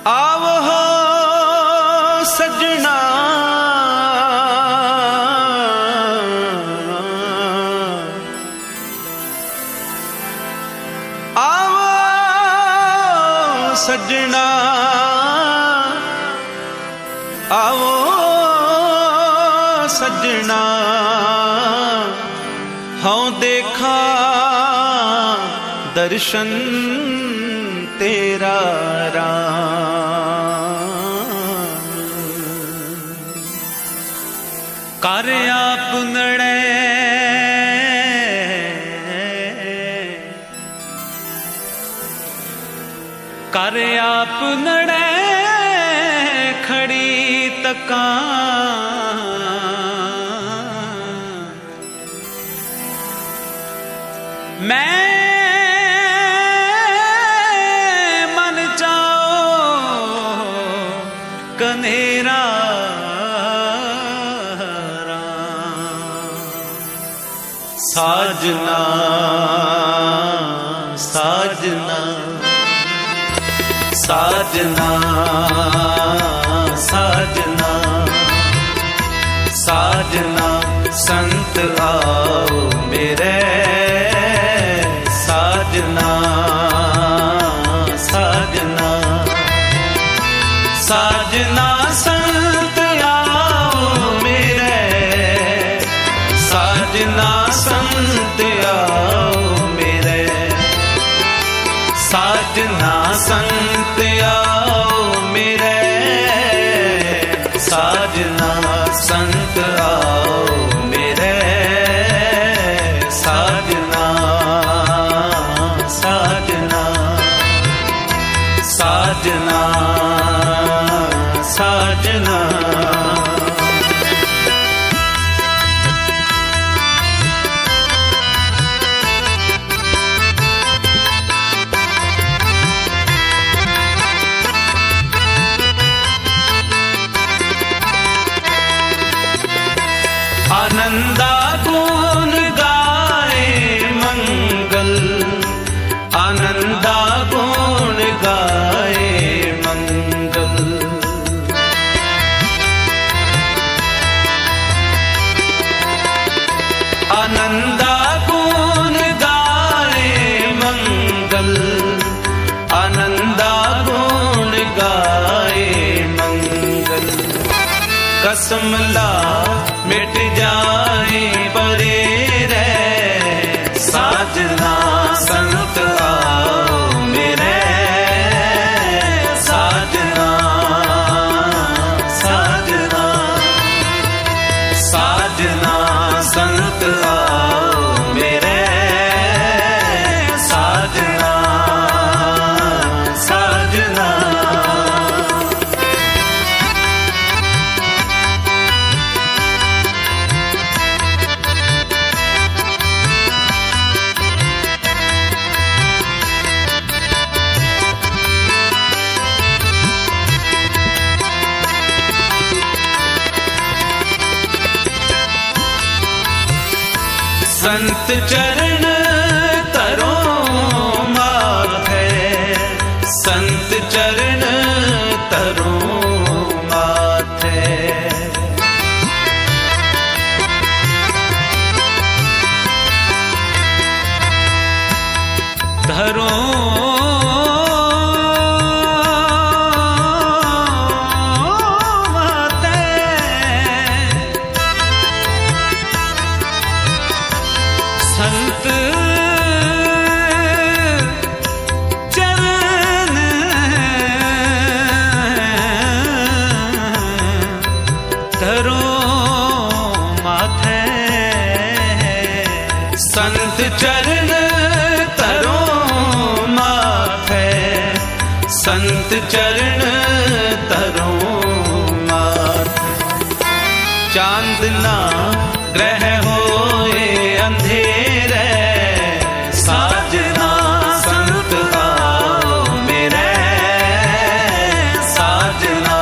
आवो सजना आवो सजना आवो सजना हाँ देखा दर्शन तेरा राम कर आपनड़े कर आपनड़े खड़ी तका मैं मन चाओ कनेरा साजना साजना साजना साजना साजना संत आओ मेरे साजना साजना साजना संत आओ मेरे साजना संत आओ मेरे साजना संत आओ मेरे साजना संत आओ मेरे साजना साजना साजना साजना आनंदा गुण गाए मंगल आनंदा गुण गाए मंगल आनंदा गुण गाए मंगल आनंदा गुण गाए मंगल कसम ला मिट जाए परे रे साजना संत आओ मेरे साजना साजना साजना संत आओ मेरे साजना साजना संत चरण तरो माथे संत चरण तरो माथे धरो संत चरण धरो माथे संत चरण तरो माथे संत चरण तरो माथे चांदना ग्रह होए अंधेरे साजना संत आओ मेरे साजना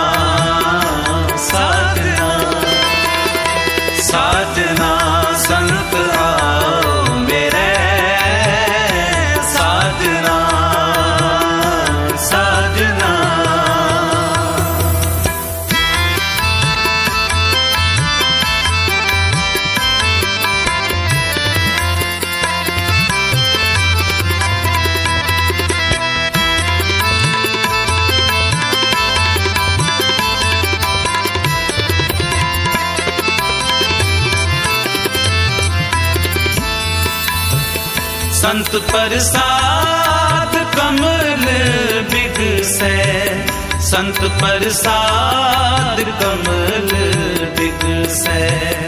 साजना साजना संत आओ मेरे साजना साजना संत प्रसाद कमल बिगसै, संत प्रसाद कमल बिगसै।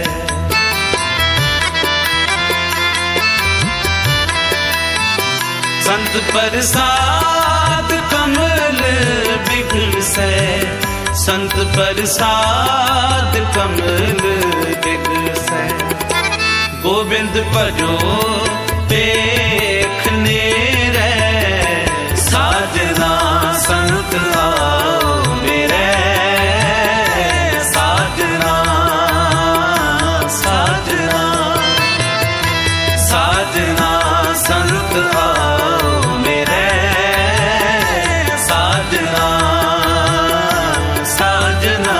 संत प्रसाद कमल बिगसै, संत प्रसाद कमल बिगसै। गोविंद भजो देखने रे, साजना संत आओ मेरे, साजना साजना साजना संत आओ मेरे, साजना साजना।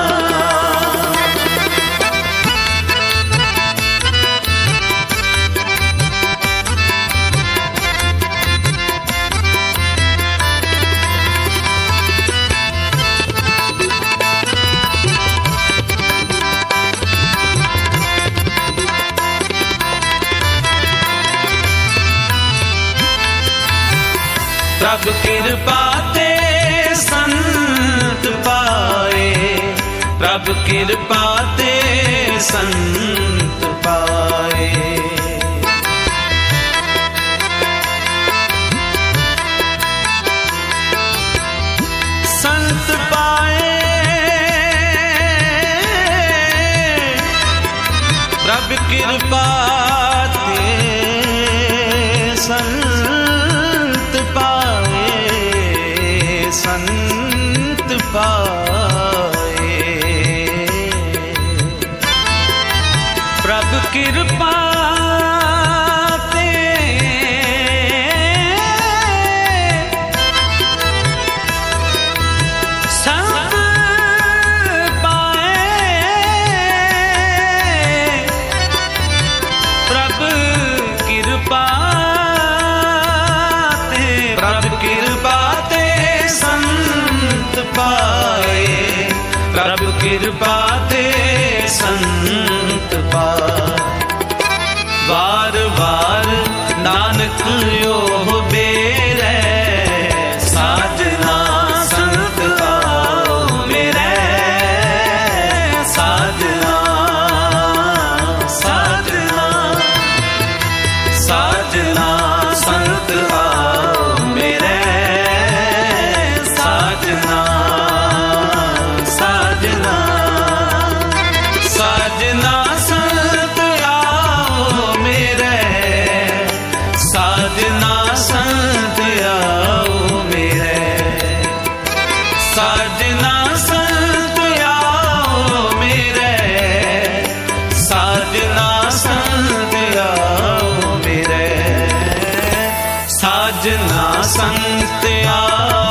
प्रभु कृपा ते संत पाए, प्रभु कृपा ते संत पाए। संत पाए प्रभु कृपा ते संत पाए, संत पाए। प्रभु कृपा ते संत पाए, प्रभु कृपा ते, प्रभु कृपा ते संत पाए, प्रभु कृपा ते संत पाए। बार बार नानक यो बेरे, साजना संत आओ मेरे, साजना साजना साजना संत आओ मेरे, साजना साजना साजना संत आओ मेरे, साजना संत आओ मेरे, साजना संत आओ मेरे, साजना संत आओ मेरे, साजना संत आओ